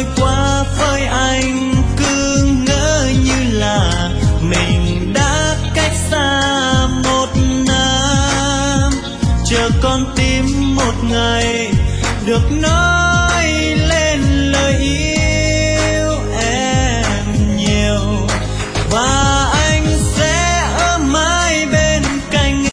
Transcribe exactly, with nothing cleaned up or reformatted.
qua với anh cứ ngỡ như là mình đã cách xa một năm, chờ con tim một ngày được nói lên lời yêu.